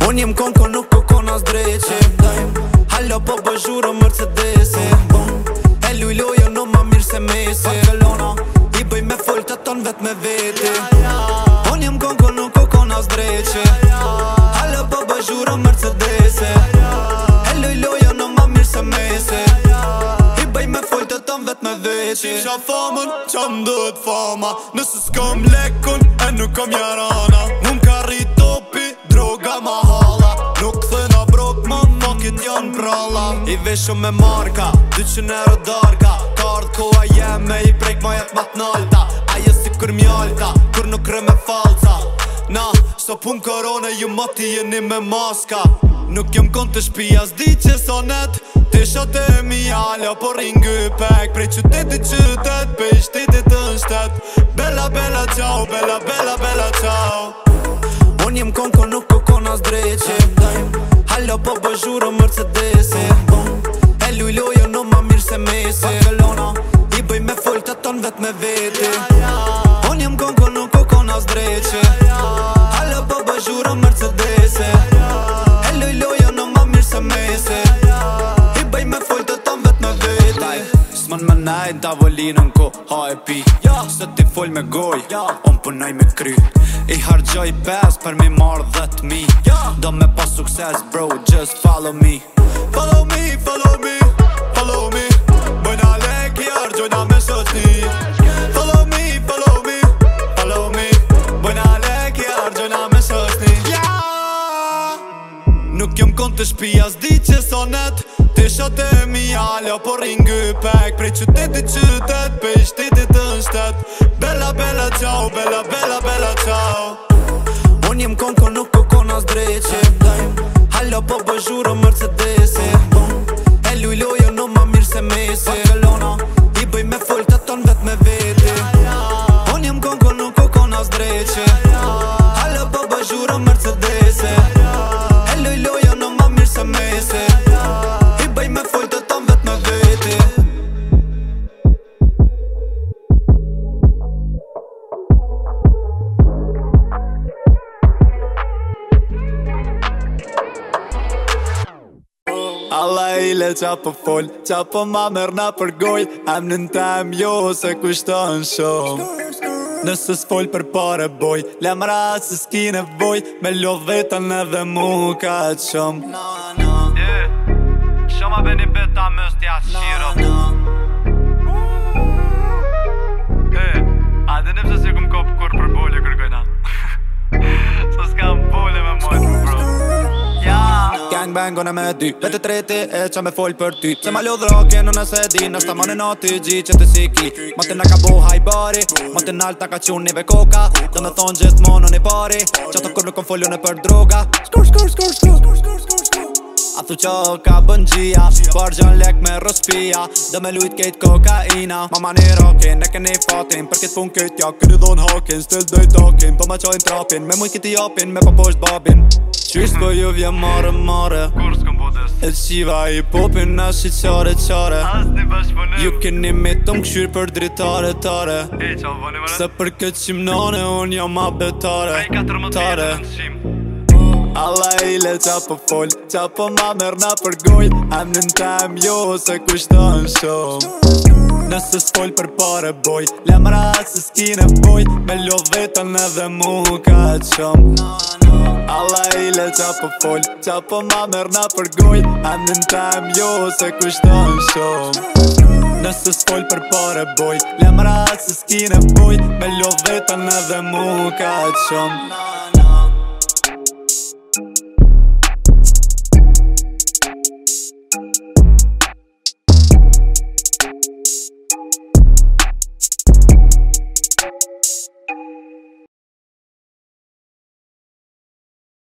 Unë jem konko nuk kokon as dreqe Hallo po bëzhuro Mercedesi E lujlojo no ma mirë se Messi Barcelona I bëj me folta ton vet me veti Unë jem konko nuk kokon as dreqe Hallo po bëzhuro Mercedesi E lujlojo no ma mirë se Messi I bëj me folta ton vet me veti Qisha famën qa m'dët fama Nëse s'kom lekun e nuk kom jarana Mu m'ka rrit topi droga ma hala Nuk thëna brok më fuckit janë pralla I veshëm me marka 200 euro darka Kardë koha jeme I prejk ma jet mat nalta Aje si kur mjalta Kur nuk rë me falca Na, so pun korone ju mati jeni me maska Nuk jem kon të shpia s'di që sonet Tisha të mi ala po ringy pek Prej qytetit qytet pe I shtetit të nshtet Bella bella ciao, bella bella bella ciao Unë jem konko nuk kokon as dreqe Hallo po bëzhuro Mercedesi E lujlojo no ma mirë se Messi Barcelona I bëj me folta ton vet me veti Unë jem konko nuk kokon as dreqe Hallo po bëzhuro Mercedesi E lujlojo no ma mirë se Messi I bëj me folta ton vet me veti S'mon me najt tavolinën ko ha e pi Se ti fol me goj, on punaj me kry I hargjoj 5 për mi marrë 10.000 Do me pas sukses bro, just follow me Follow me, follow me, follow me Bojna lek I hargjojna me shoqni Follow me, follow me, follow me Bojna lek I hargjojna me shoqni Nuk jem kon të shpia s'di që sonet Tisha të mi ala po ringy pek Prej qytetit qytet pe I shtetit të nshtet Bella bella ciao, bella bella bella ciao Unë jem konko nuk kokon as dreqe Hallo po bëzhuro Mercedesi E lujlojo no ma mirë se Messi Barcelona I bëj me folta ton vet me veti Unë jem konko nuk kokon as dreqe Hallo po bëzhuro Mercedesi E lujlojo no ma mirë se Messi I bëj me folta ton vet me veti Alla ile qa po fol, qa po ma merna për goj Emnin tem jo se kushton shumë Nëse s'fol për pare boj Lemra se s'ki nevoj Me lo vetën edhe mu ka qëm Shoma beni beta mëstja shiro A dhe nëpse se kum kop kur për bole kërkojna So s'kam bole me mojtë bro Gang bang gona me dy Vete treti e qa me fol për ty Se ma lodh rokin unë se di Nështë ta mani nati gji që të si ki Mati na ka bo hajbari Mati nalta ka qunive koka Do me thonë gjithë monë një pari Qato kur nuk kom folune për droga A thu qo ka bën gjia Par gjon lek me rospia Do me lujt kejt kokaina Mama një rokin e keni fatin Për kit pun kejt ja këri dhon hakin Stil doj takin Po ma qojnë trapin Me muj kiti japin Me po posht babin Qysh po ju vje mare Kur s'kom bodes E qiva I popin na shi qare As një bashkëpunim Ju keni me të mkëshyr për dritare tare E qa voni vare Se për këtë qimnane unë jam abetare Prej 14 Tare në qim Alla ile qa po fol Qa po ma merna për goj Emnin tem jo se kushton shumë Nëse s'fol për pare boj Lemra se s'ki nevoj Me lo vetën edhe mu ka qëm Alla ile qa po fol Qa po ma merna për goj Emnin tem jo se kushton shumë Nëse s'fol për pare boj Lemra se s'ki nevoj Me lo vetën edhe mu ka qëm